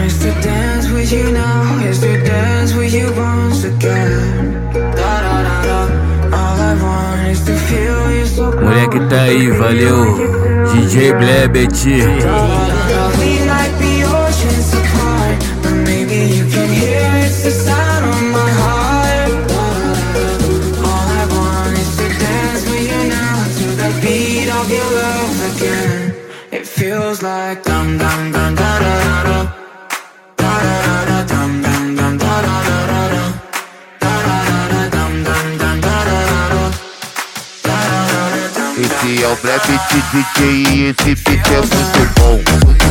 is to dance with you now, is to dance with you once again. Da da da da. All I want is to feel you so close. Moleque tá aí, valeu. DJ Blebet. We like the oceans apart, but maybe you can hear it's the sound of my heart. All I want is to dance with you now, to the beat of your love again. It feels like dum dum dum da da da da, da da da da dum dum dum da da da da da, da da da da dum dum dum da da da da, da da da da. Esse é o Blebet DJ e esse beat é muito bom.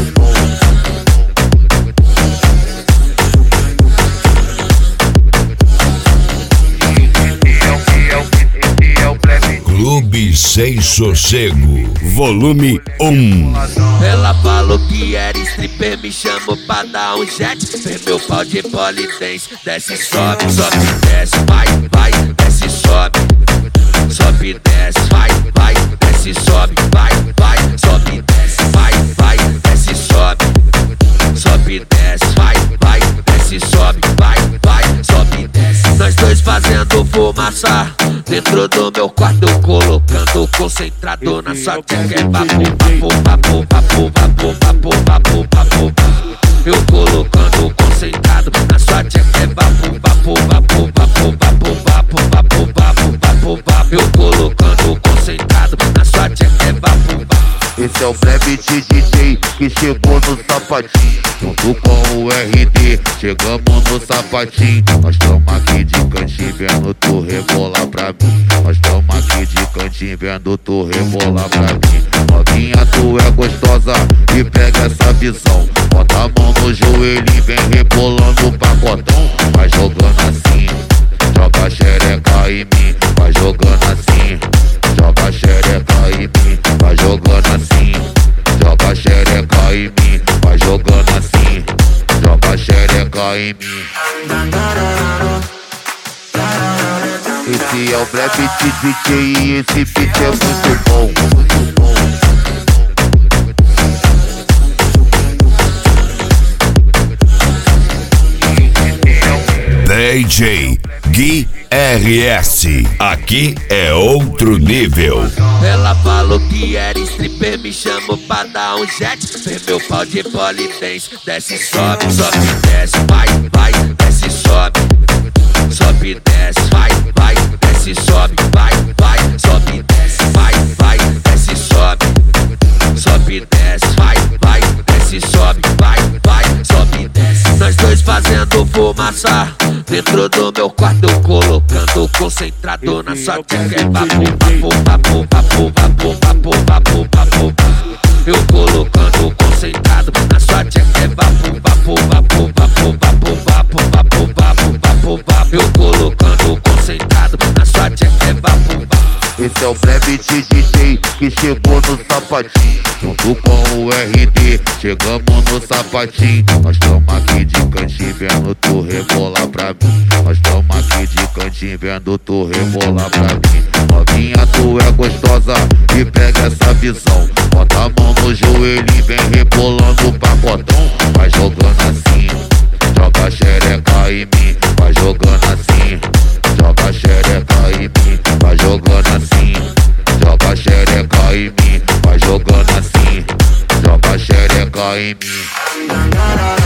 Clube Sem Sossego, volume 1. Ela falou que era stripper, me chamou pra dar um jet. Vê meu pau de polidense, desce, sobe, sobe, desce, vai, vai, desce, sobe, sobe, desce, vai, vai, desce, sobe, vai, vai, sobe, desce, vai, vai, desce, sobe, sobe, desce, vai, vai, desce, sobe, vai, vai, sobe, desce. Nós dois fazendo fumaça dentro do meu quarto, colocando concentrado na sua tcheca. Papo, papo, papo, papo, papo, papo, papo, papo. Eu colocando concentrado na sua tcheca. Papo, papo, papo, papo, papo, papo, papo, papo, papo, papo. Eu colocando concentrado na sua tcheca. Papo, papo. Esse é o Blebet DJ que chegou no sapatinho, junto com o RD, chegamos no sapatinho. Nós tamo aqui de cantinho vendo tu rebolar pra mim. Nós tamo aqui de cantinho vendo tu rebolar pra mim. Novinha, tu é gostosa e pega essa visão. Bota a mão no joelho e vem rebolando o pacotão. Vai jogando assim, joga a xereca em mim. Vai jogando assim, joga a xereca em mim. Vai jogando assim, joga a xereca em mim. Vai jogando assim, joga a xereca em mim. Esse é o Blebet DJ e esse beat é muito bom. DJ Gui RS, aqui é outro nível. Ela falou que era stripper, me chamou pra dar um jet. Vê meu pau de polidense, desce, sobe, sobe, desce, vai, vai, desce, sobe, sobe, desce, vai, vai, desce, sobe, vai, vai, sobe, desce, vai, vai, desce, sobe, sobe, desce, vai, vai, desce, sobe, vai, vai, sobe, desce. Nós dois fazendo fumaça dentro do meu quarto, colocando concentrado na sua tcheca. Papo, papo, papo, papo, papo, papo, papo, papo. Eu colocando concentrado na sua tcheca. Papo, papo, papo, papo, papo, papo, papo, papo, papo, papo. Eu colocando concentrado na sua tcheca. Papo, papo. Esse é o Blebet DJ que chegou no sapatinho, junto com o RD, chegamos no sapatinho. Nós tamo aqui de cantinho vendo tu rebolar pra mim. Nós tamo aqui de cantinho vendo tu rebolar pra mim. Novinha, tu é gostosa e pega essa visão. Bota a mão no joelho e vem rebolando o pacotão. Vai jogando assim, joga a xereca em mim. Vai jogando assim, joga a xereca em mim. Vai jogando assim, joga a xereca em mim. Vai jogando assim, joga a xereca em mim.